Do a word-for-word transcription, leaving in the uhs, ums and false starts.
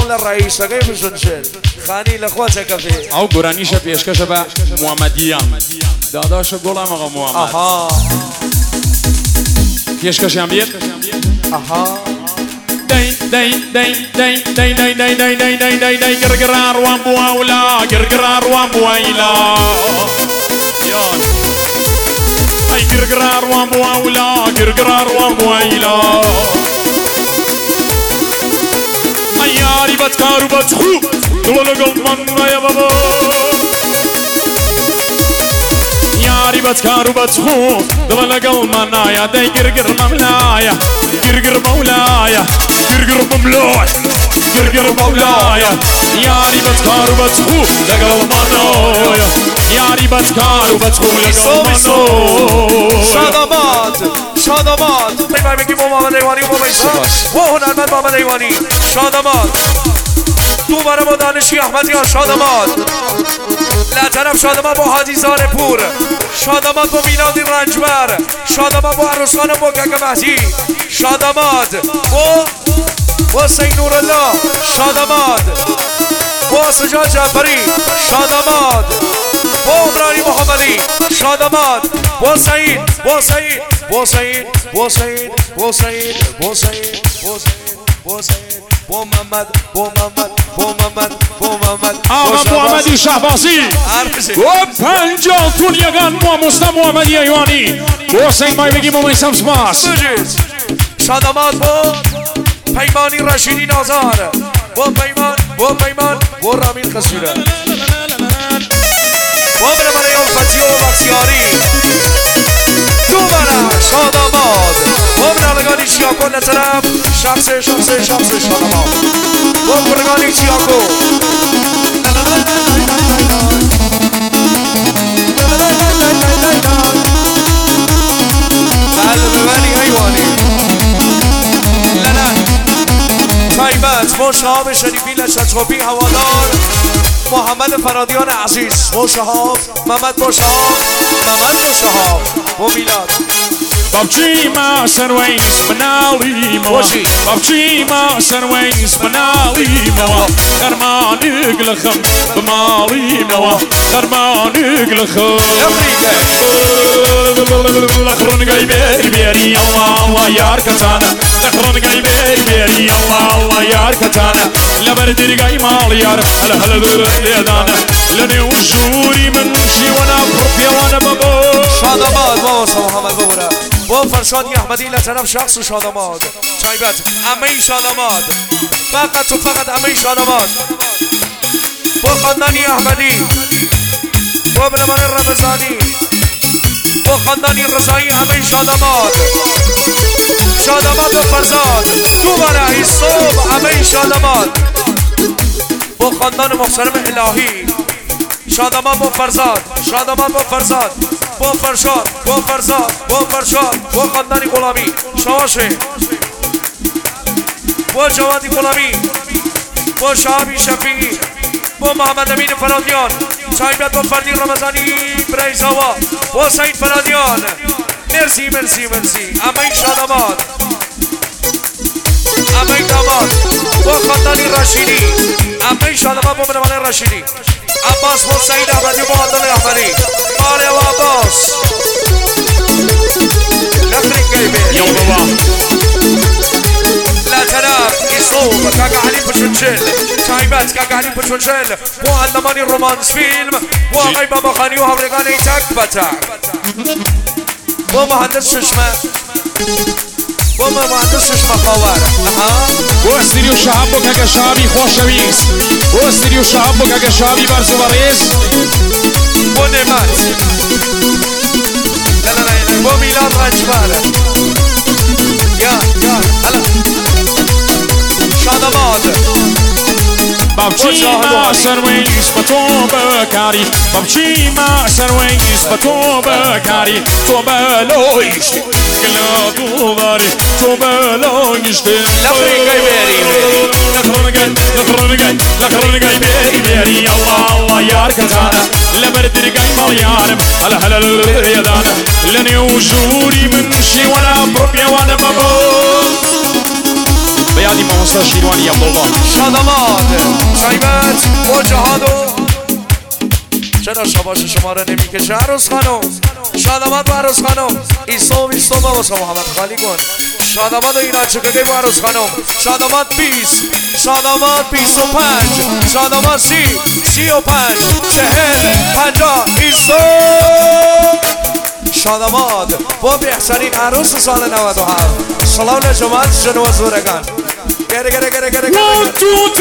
للرئيس كيف شنشل خاني لاخواتك في او قرانيشه پیشکش به محمدیان داداش گلم آقا محمد اها پیشکش هم بیاد اها دای دای دای دای دای دای دای دای دای دای دای دای گرگرار وان بواولا گرگرار وان بوایلا یان ای گرگرار وان بواولا گرگرار وان بوایلا ای یاری بدکارو بدخو دول قلبان یا بابا یاری بدکارو بدخو دول قلبان یا دای گرگر مولایا گرگر مولایا گرگر مملوح گرگر مولایا یاری بدکارو بدخو دول قلبان یاری بدکارو بدخو دول قلبان شاداباد شاداباد پیمای بگی محمد ایوانی و و هنرمند محمد ایوانی شاداباد تو برای با دانشی احمدیان شاداماد لطرف شاداماد با حاجی زار پور شاداماد با میلادی رنجبر شاداماد با عروسان مکک مهدی شاداماد با با سینور الله شاداماد با سجاد جعفری شاداماد با عمرانی محمدی شاداماد با سعید با سعید با سعید با سعید با سعید با سعید با سعید با سعید بو محمد بو محمد بو محمد بو محمد آقا محمدی شهبازی و پنجاتون یگان محمد محمدی ایوانی و حسین مای بگیم و میسم سپاس شاداماد با پیمانی رشیدی نازار با پیمان با پیمان با رامین خسیره با بره من یلفتی و بخشیاری تو بره شاداماد با بره لگانی چیاکو نطرف شخص شخص شخص شاداماد با برگانی چیاکو قلب منی حیوانی لنن طیبت با شهاب شریفی لشتخوبی هوادار محمد فرادیان عزیز با شهاب محمد با شهاب محمد با شهاب با میلاد بابجي ما سرويس منالي موا بابجي ما سرويس منالي موا خرمانك لخم بمالي موا خرمانك لخم لخرن قايبيري بيري الله الله يار كتانا لخرن قايبيري بيري الله الله يار كتانا لبردري قاي مال يار هلا هلا ليدانا لني وجوري من شي وانا بروبيا وانا بابا شاداماد بابا محمد بابا با فرشادی احمدی لطرف شخص شاداماد چایبت امه شاداماد فقط و فقط امه شاداماد با خاندانی احمدی با بنمان رمضانی با خاندانی رضایی امه شاداماد شاداماد و فرزاد تو برای صبح امه شاداماد با خاندان محترم الهی شاداماد با فرزاد شاداماد با فرزاد با فرشاد با فرزاد با فرشاد با خاندانی غلامی شواشه با جوادی غلامی با شهابی شفیعی با محمد امین فرادیان شایبت با فردی رمضانی برای زوا با سعید فرادیان مرسی مرسی مرسی امین شاداماد امین داماد با خاندانی رشیدی امین شاداماد با بنمان رشیدی عباس با سعید احمدی با عدل احمدی آره و عباس نفرین گیبه یا بابا لا تنام ایسو کاکا علی پشنشل تایبت کاکا علی پشنشل با اندمانی رومانس فیلم با آقای بابا خانی و همرگانی تک بتک با مهندس ششمه با مهندس ششمه خاور و استریو شهاب بو که شهابی خوشویست و استریو شهاب بو که شهابی برزو بریز با نعمت لا لا لا با میلاد رنجبر یا یا هلا شاداماد بابجي ما سرويس بتو بكاري بابجي ما سرويس بتو بكاري تو بلويش كلا دوباري تو بلويش لفرين قايبيري لخرن لخرن لخرن قايبيري بيري الله الله يار كتانا لبردري قاي مال يارم هلا هلا يا دانا لني وجوري من شي وانا بروبيا وانا بابا بيادي موسى شيرواني يا الله شاداماد غیبت با جهاد و چرا شباش شما رو نمیکشه عروس خانم شاداماد و عروس خانم ایسا و ایسا با واسه محمد خالی کن شاداماد و اینا چکه گیم عروس خانم شاداماد بیست شاداماد بیست و پنج شاداماد سی سی و پنج چهل پنجاه ایسا شاداماد با بهترین عروس سال نود و هفت سلام جماعت جنوب زورگان گره گره گره گره گره